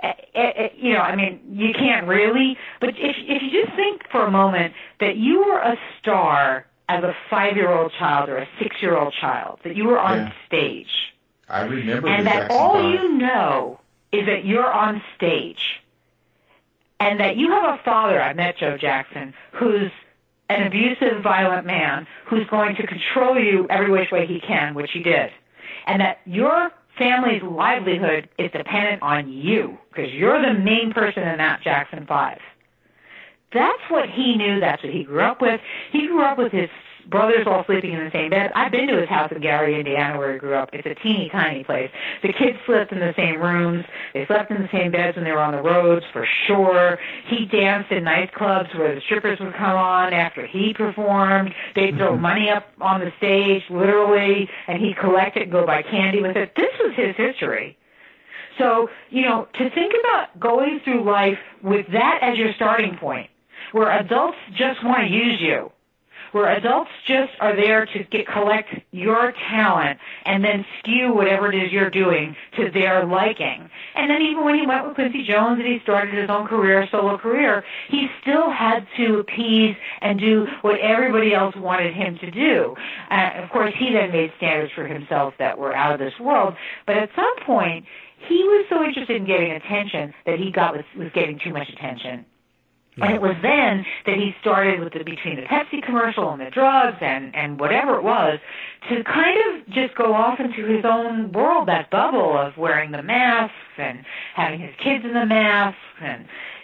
you can't really, but if you just think for a moment that you were a star as a 5-year-old child or a 6-year-old child, that you were on stage. I remember and that Jackson all time. you know is that you're on stage and that you have a father, I met Joe Jackson, who's an abusive, violent man who's going to control you every which way he can, which he did, and that your family's livelihood is dependent on you because you're the main person in that Jackson 5. That's what he knew. That's what he grew up with. He grew up with his brothers all sleeping in the same bed. I've been to his house in Gary, Indiana, where he grew up. It's a teeny tiny place. The kids slept in the same rooms. They slept in the same beds when they were on the roads, for sure. He danced in nightclubs where the strippers would come on after he performed. They'd throw money up on the stage, literally, and he'd collect it and go buy candy with it. This was his history. So, to think about going through life with that as your starting point, where adults just want to use you, where adults just are there to collect your talent and then skew whatever it is you're doing to their liking. And then even when he went with Quincy Jones and he started his own solo career, he still had to appease and do what everybody else wanted him to do. Of course, he then made standards for himself that were out of this world. But at some point, he was so interested in getting attention that he was getting too much attention. And it was then that he started between the Pepsi commercial and the drugs and whatever it was to kind of just go off into his own world, that bubble of wearing the masks and having his kids in the masks and,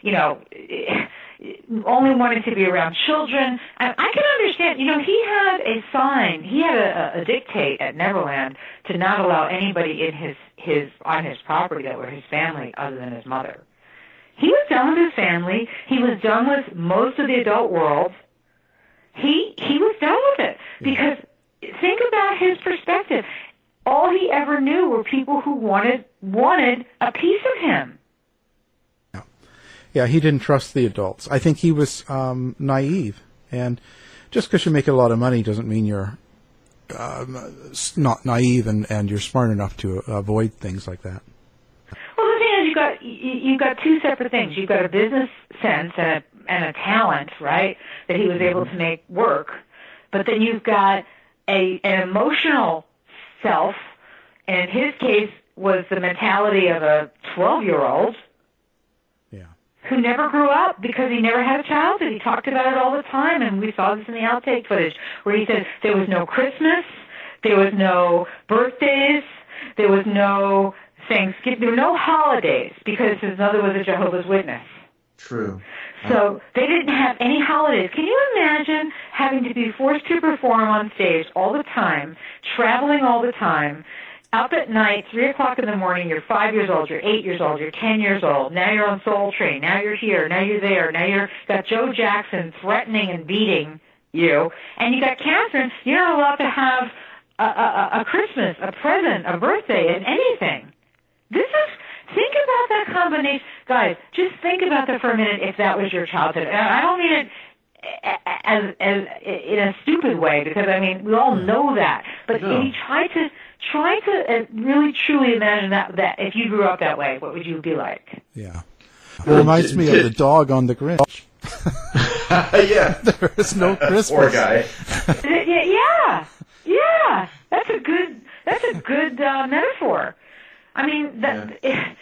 only wanting to be around children. And I can understand, he had a sign, he had a dictate at Neverland to not allow anybody in on his property that were his family other than his mother. He was done with his family. He was done with most of the adult world. He was done with it because think about his perspective. All he ever knew were people who wanted a piece of him. Yeah, he didn't trust the adults. I think he was naive. And just because you make a lot of money doesn't mean you're not naive and you're smart enough to avoid things like that. Well, the thing is, you've got two separate things. You've got a business sense and a talent, right, that he was able to make work. But then you've got an emotional self, and in his case was the mentality of a 12-year-old who never grew up because he never had a childhood. He talked about it all the time, and we saw this in the outtake footage where he said there was no Christmas, there was no birthdays, there was no Thanksgiving, there were no holidays because his mother was a Jehovah's Witness. True. So they didn't have any holidays. Can you imagine having to be forced to perform on stage all the time, traveling all the time, up at night, 3 o'clock in the morning, you're 5 years old, you're 8 years old, you're 10 years old, now you're on Soul Train, now you're here, now you're there, now you're got Joe Jackson threatening and beating you, and you got Catherine, you're not allowed to have a Christmas, a present, a birthday, and anything. Think about that combination. Guys, just think about that for a minute if that was your childhood. And I don't mean it as in a stupid way, because, I mean, we all know that. But if you try to really truly imagine that if you grew up that way, what would you be like? Yeah. It reminds me of the dog on the Grinch. Yeah. There is no Christmas. Poor guy. Yeah. That's a good metaphor. I mean, the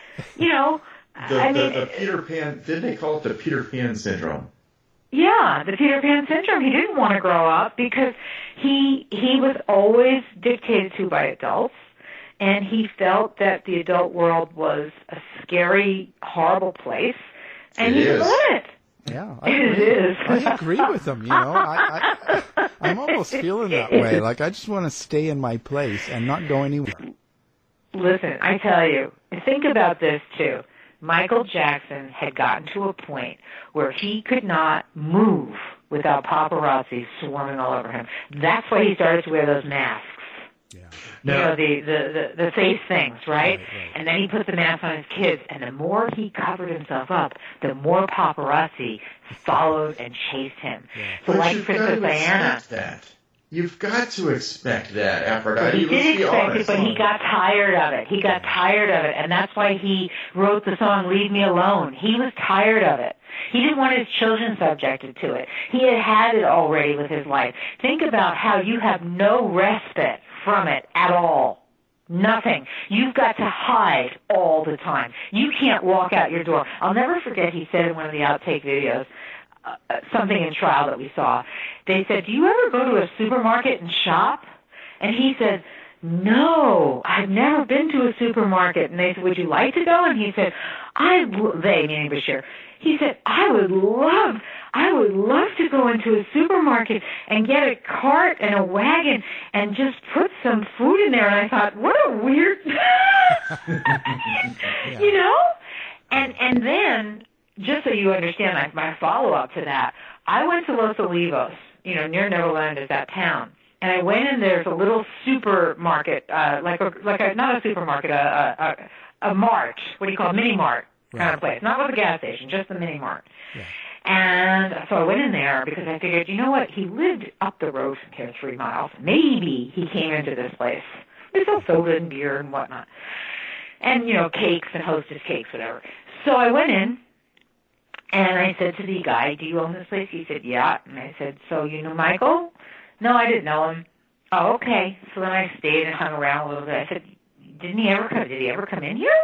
Peter Pan, didn't they call it the Peter Pan syndrome? Yeah, the Peter Pan syndrome. He didn't want to grow up because he was always dictated to by adults, and he felt that the adult world was a scary, horrible place, and he didn't want it. Yeah, I agree with him. I'm almost feeling that way. Like, I just want to stay in my place and not go anywhere. Listen, I tell you, think about this too. Michael Jackson had gotten to a point where he could not move without paparazzi swarming all over him. That's why he started to wear those masks. Yeah. The face things, right? And then he put the mask on his kids, and the more he covered himself up, the more paparazzi followed and chased him. Yeah. So, like Princess Diana. You've got to expect that, Aphrodite. He did expect it, but he got tired of it. And that's why he wrote the song "Leave Me Alone." He was tired of it. He didn't want his children subjected to it. He had it already with his life. Think about how you have no respite from it at all. Nothing. You've got to hide all the time. You can't walk out your door. I'll never forget, he said in one of the outtake videos, something in trial that we saw. They said, "Do you ever go to a supermarket and shop?" And he said, "No, I've never been to a supermarket." And they said, "Would you like to go?" And he said, they, meaning Bashir, he said, I would love to go into a supermarket and get a cart and a wagon and just put some food in there." And I thought, what a weird, you know? And then, just so you understand my follow-up to that, I went to Los Olivos, near Neverland is that town. And I went in, there's a little supermarket, not a supermarket, a mart, what do you call it, mini mart kind of place. Not with a gas station, just the mini mart. Yeah. And so I went in there because I figured, you know what, he lived up the road from here 3 miles. Maybe he came into this place. They sell soda and beer and whatnot. And, cakes and Hostess cakes, whatever. So I went in. And I said to the guy, "Do you own this place?" He said, "Yeah." And I said, "So you know Michael?" "No, I didn't know him." "Oh, okay." So then I stayed and hung around a little bit. I said, Did he ever come in here?"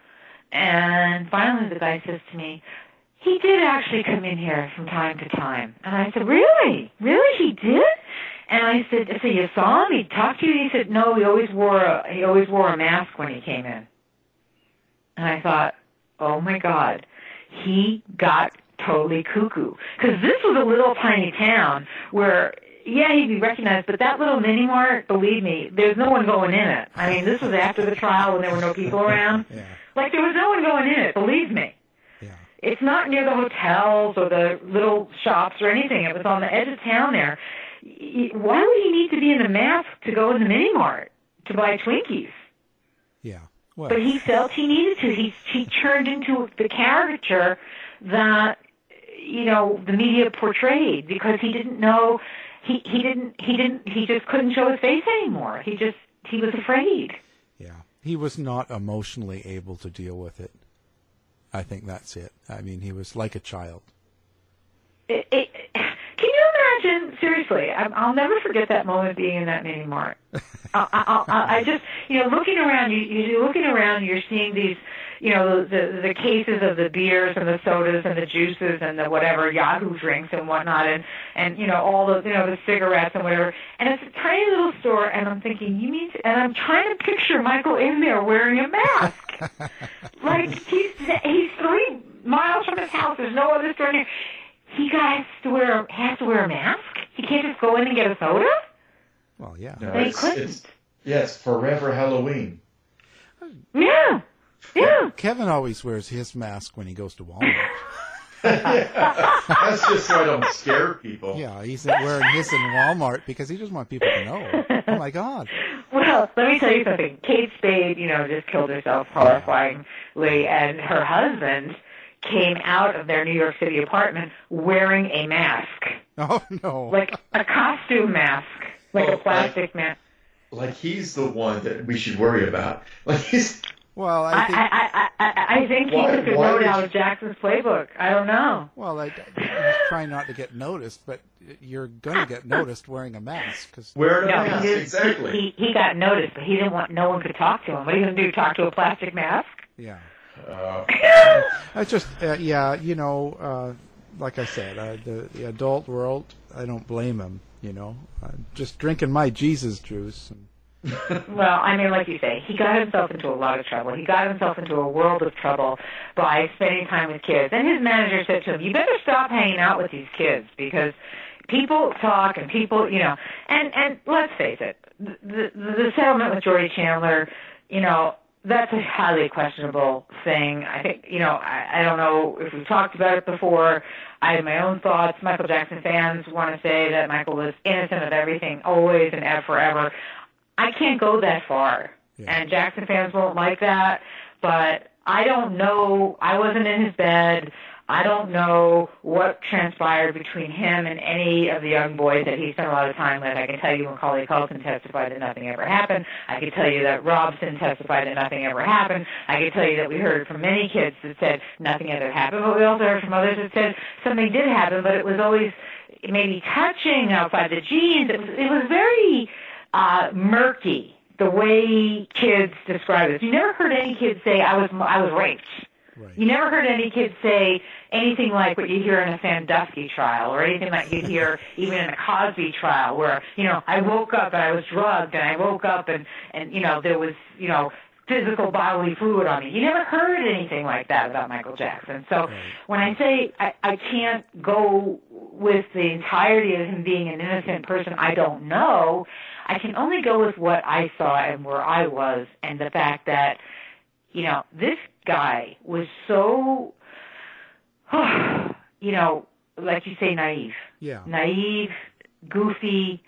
And finally the guy says to me, "He did actually come in here from time to time." And I said, "Really? Really, he did?" And I said, "So you saw him? He talked to you?" He said, "No, he always wore a mask when he came in." And I thought, oh my God. He got totally cuckoo. Because this was a little tiny town where, yeah, he'd be recognized, but that little mini-mart, believe me, there's no one going in it. I mean, this was after the trial when there were no people around. Yeah. Like, there was no one going in it, believe me. Yeah. It's not near the hotels or the little shops or anything. It was on the edge of town there. Why would he need to be in a mask to go in the mini-mart to buy Twinkies? Yeah. Well, but he felt he needed to. He turned into the caricature that, the media portrayed because he didn't know, he just couldn't show his face anymore. He was afraid. Yeah. He was not emotionally able to deal with it. I think that's it. I mean, he was like a child. Can you imagine, seriously, I'll never forget that moment being in that mini mart. I just, looking around, you're looking around, you're seeing these, the cases of the beers and the sodas and the juices and the whatever Yahoo drinks and whatnot, and all the the cigarettes and whatever. And it's a tiny little store, and I'm thinking, and I'm trying to picture Michael in there wearing a mask. Like he's 3 miles from his house. There's no other store near. He has to wear a mask. He can't just go in and get a soda. Well, yeah. No, they couldn't. It's forever Halloween. Yeah. Yeah. Kevin always wears his mask when he goes to Walmart. That's just so I don't scare people. Yeah, he's wearing his in Walmart because he doesn't want people to know. Oh, my God. Well, let me tell you something. Kate Spade, just killed herself horrifyingly, and her husband came out of their New York City apartment wearing a mask. Oh, no. Like a costume mask, like a plastic mask. Like he's the one that we should worry about. Like he's... Well, I think he took a note out of Jackson's playbook. I don't know. Well, he's trying not to get noticed, but you're going to get noticed wearing a mask. Wearing a mask, exactly. He got noticed, but he didn't want no one could talk to him. What are you going to do, talk to a plastic mask? Yeah. I just, like I said, the adult world, I don't blame him, just drinking my Jesus juice. Well, I mean, like you say, he got himself into a lot of trouble. He got himself into a world of trouble by spending time with kids. And his manager said to him, you better stop hanging out with these kids because people talk and people, and let's face it, the settlement with Jordy Chandler, that's a highly questionable thing. I think, I don't know if we've talked about it before. I have my own thoughts. Michael Jackson fans want to say that Michael was innocent of everything, always and forever. I can't go that far, and Jackson fans won't like that, but I don't know. I wasn't in his bed. I don't know what transpired between him and any of the young boys that he spent a lot of time with. I can tell you Macaulay Culkin testified that nothing ever happened. I can tell you that Robson testified that nothing ever happened. I can tell you that we heard from many kids that said nothing ever happened, but we also heard from others that said something did happen, but it was always maybe touching outside the genes. It was very... murky, the way kids describe this. You never heard any kid say, I was raped. Right. You never heard any kid say anything like what you hear in a Sandusky trial or anything like you hear even in a Cosby trial where, I woke up and I was drugged and I woke up and there was, physical bodily fluid on me. You never heard anything like that about Michael Jackson. So when I say I can't go with the entirety of him being an innocent person, I don't know. I can only go with what I saw and where I was and the fact that, this guy was so, like you say, naive. Yeah. Naive, goofy,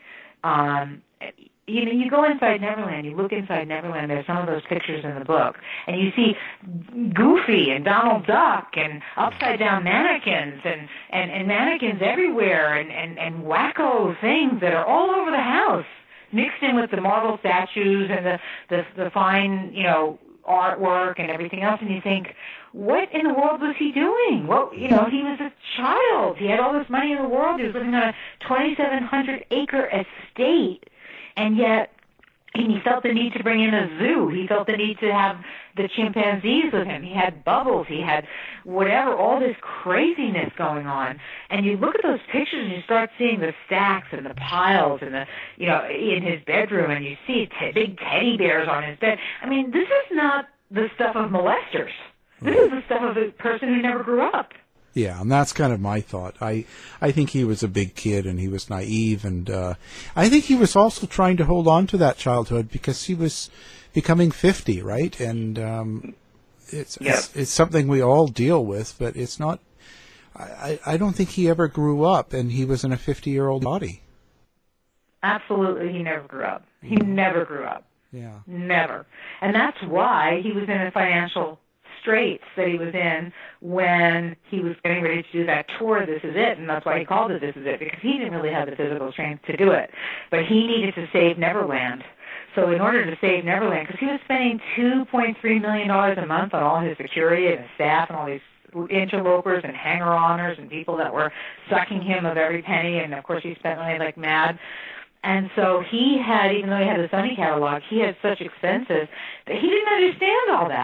you go inside Neverland, you look inside Neverland, there's some of those pictures in the book, and you see Goofy and Donald Duck and upside-down mannequins and mannequins everywhere and wacko things that are all over the house, mixed in with the marble statues and the fine, artwork and everything else, and you think, what in the world was he doing? Well, he was a child. He had all this money in the world. He was living on a 2,700-acre estate. And yet, he felt the need to bring in a zoo. He felt the need to have the chimpanzees with him. He had Bubbles. He had whatever, all this craziness going on. And you look at those pictures and you start seeing the stacks and the piles and in his bedroom, and you see big teddy bears on his bed. I mean, this is not the stuff of molesters. This is the stuff of a person who never grew up. Yeah, and that's kind of my thought. I think he was a big kid and he was naive, and I think he was also trying to hold on to that childhood because he was becoming 50, right? And it's something we all deal with, but it's not. I don't think he ever grew up, and he was in a 50-year-old body. Absolutely, he never grew up. He never grew up. Yeah, never, and that's why he was in a financial straits that he was in when he was getting ready to do that tour, This Is It, and that's why he called it This Is It, because he didn't really have the physical strength to do it. But he needed to save Neverland. So in order to save Neverland, because he was spending $2.3 million a month on all his security and his staff and all these interlopers and hanger-oners and people that were sucking him of every penny, and of course he spent money like mad. And so he had, even though he had the Sony catalog, he had such expenses that he didn't understand all that.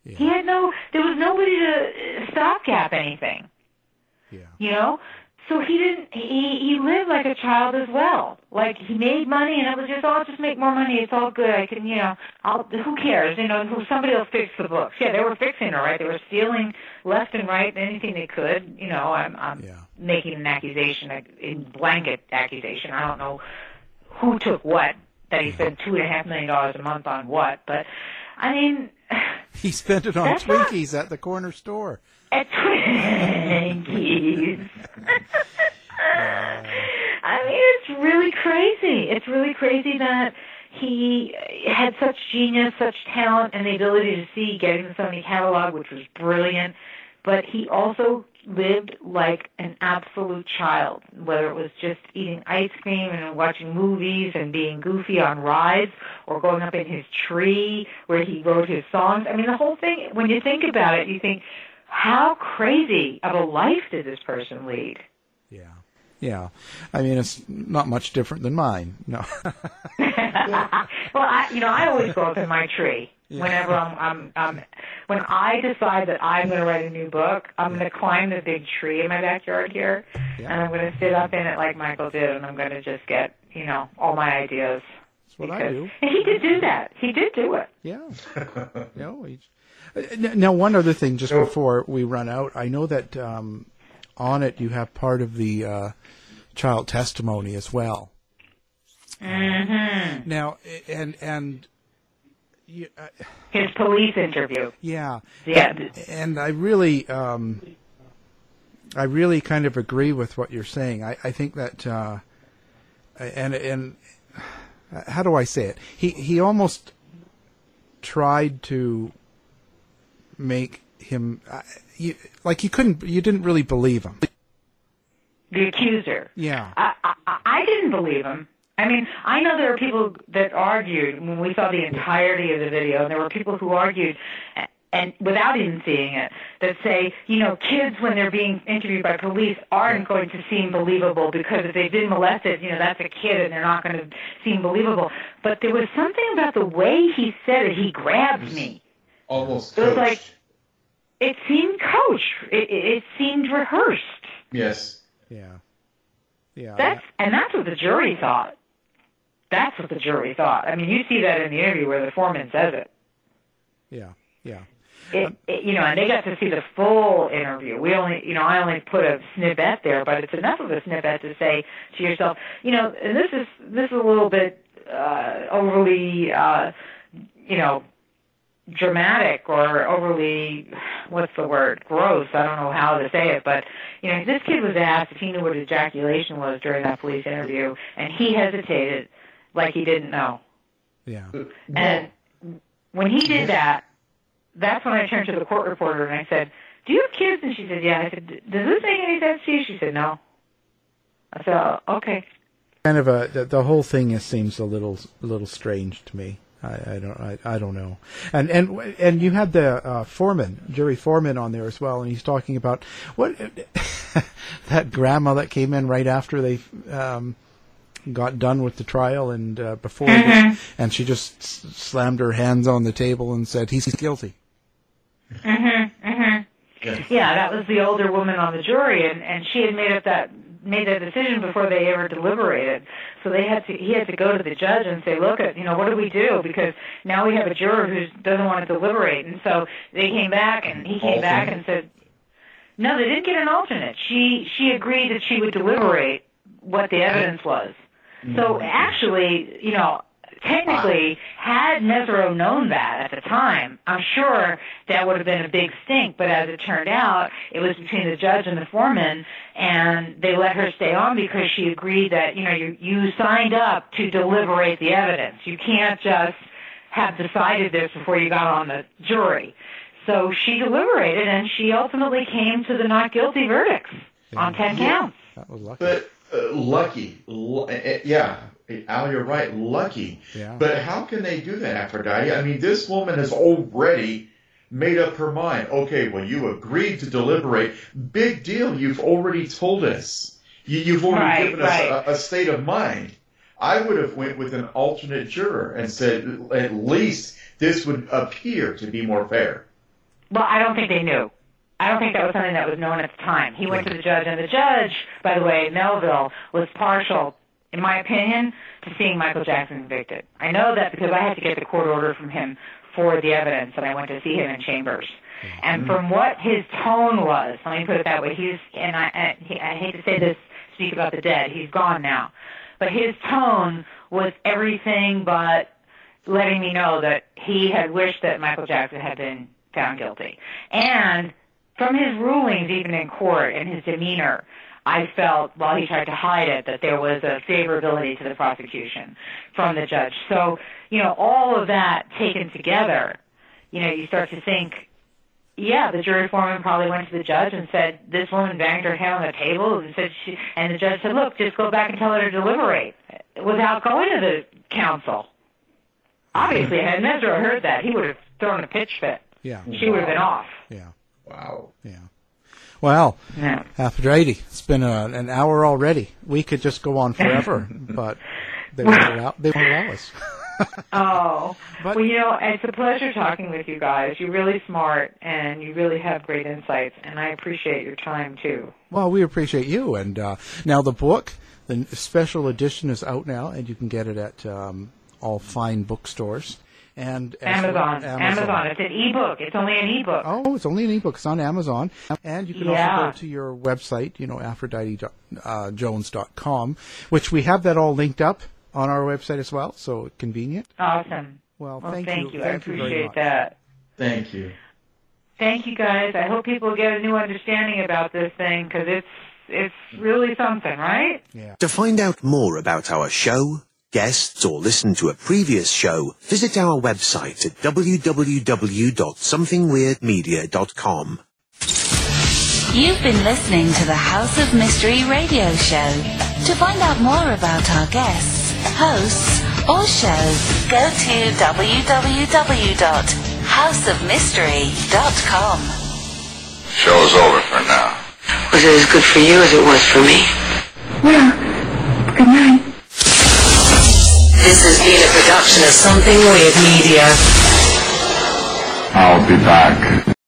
Yeah. There was nobody to stopgap anything. Yeah. So he lived like a child as well. Like, he made money, and it was just, I'll just make more money. It's all good. I can, who cares? Somebody will fix the books. Yeah, they were fixing it, right? They were stealing left and right, anything they could. I'm making an accusation, a blanket accusation. I don't know who took what, that he spent $2.5 million a month on what, but, I mean... He spent it on Twinkies at the corner store. At Twinkies. I mean, it's really crazy. It's really crazy that he had such genius, such talent, and the ability to see getting the Sony catalog, which was brilliant, but he also lived like an absolute child, whether it was just eating ice cream and watching movies and being goofy on rides or going up in his tree where he wrote his songs. I mean, the whole thing, when you think about it, you think, how crazy of a life did this person lead? Yeah. I mean, it's not much different than mine. No. Well, I always go up in my tree. Yeah. Whenever when I decide that I'm going to write a new book, I'm going to climb the big tree in my backyard here, and I'm going to sit up in it like Michael did, and I'm going to just get, all my ideas. That's what I do. And he did do that. He did do it. Yeah. Now, one other thing, just before we run out, I know that on it you have part of the child testimony as well. Mm-hmm. Now, and his police interview. Yeah. Yeah. And I really kind of agree with what you're saying. I think that, and how do I say it? He almost tried to make him, you didn't really believe him. The accuser. Yeah. I didn't believe him. I mean, I know there are people that argued when we saw the entirety of the video, and there were people who argued, and without even seeing it, that say, kids when they're being interviewed by police aren't going to seem believable because if they've been molested, that's a kid and they're not going to seem believable. But there was something about the way he said it. He grabbed me. Almost coached. It was like, it seemed coached. It seemed rehearsed. Yes. Yeah. That's what the jury thought. That's what the jury thought. I mean, you see that in the interview where the foreman says it. Yeah. And they got to see the full interview. I only put a snippet there, but it's enough of a snippet to say to yourself, and this is a little bit overly, dramatic or overly, gross. I don't know how to say it, but, this kid was asked if he knew what ejaculation was during that police interview, and he hesitated like he didn't know. Yeah. And when he did that, that's when I turned to the court reporter and I said, do you have kids? And she said, yeah. I said, does this make any sense to you? She said, no. I said, oh, okay. Kind of the whole thing seems a little strange to me. I don't know. And you had the jury foreman on there as well, and he's talking about what that grandma that came in right after they got done with the trial and before, and she just slammed her hands on the table and said, he's guilty. Yeah, that was the older woman on the jury, and she had made that decision before they ever deliberated. So he had to go to the judge and say, look, what do we do? Because now we have a juror who doesn't want to deliberate. And so they came back, and he came back and said, no, they didn't get an alternate. She agreed that she would deliberate what the evidence was. So actually, technically, had Mesereau known that at the time, I'm sure that would have been a big stink. But as it turned out, it was between the judge and the foreman, and they let her stay on because she agreed that, you signed up to deliberate the evidence. You can't just have decided this before you got on the jury. So she deliberated, and she ultimately came to the not guilty verdicts on 10 counts. That was lucky. But lucky. Yeah. Al, you're right, lucky. Yeah. But how can they do that, Aphrodite? I mean, this woman has already made up her mind. Okay, well, you agreed to deliberate. Big deal. You've already told us. You've already given us a state of mind. I would have went with an alternate juror and said, at least this would appear to be more fair. Well, I don't think they knew. I don't think that was something that was known at the time. He went to the judge, and the judge, by the way, Melville, was partial, in my opinion, to seeing Michael Jackson convicted. I know that because I had to get the court order from him for the evidence, and I went to see him in chambers. And from what his tone was, let me put it that way, I hate to say this, speak about the dead, he's gone now, but his tone was everything but letting me know that he had wished that Michael Jackson had been found guilty. And from his rulings, even in court, and his demeanor, I felt, while he tried to hide it, that there was a favorability to the prosecution from the judge. So, all of that taken together, you start to think, yeah, the jury foreman probably went to the judge and said, this woman banged her head on the table, and the judge said, look, just go back and tell her to deliberate, without going to the counsel. Obviously, had Mesro heard that, he would have thrown a pitch fit. Yeah. She would have been off. Yeah. Wow. Yeah. Well, Aphrodite, it's been an hour already. We could just go on forever, but they won't allow us. Well, it's a pleasure talking with you guys. You're really smart, and you really have great insights, and I appreciate your time, too. Well, we appreciate you. And now the book, the special edition, is out now, and you can get it at all fine bookstores. And Amazon. It's an ebook. It's only an ebook. Oh, it's only an ebook. It's on Amazon. And you can also go to your website, AphroditeJones.com, which we have that all linked up on our website as well, so convenient. Awesome. Well, thank you. Thank I appreciate that. Thank you. Thank you, guys. I hope people get a new understanding about this thing, because it's really something, right? Yeah. To find out more about our show, guests, or listen to a previous show, visit our website at www.somethingweirdmedia.com. You've been listening to the House of Mystery radio show. To find out more about our guests, hosts, or shows, go to www.houseofmystery.com. Show's over for now. Was it as good for you as it was for me? Well, good night. This has been a production of Something Weird Media. I'll be back.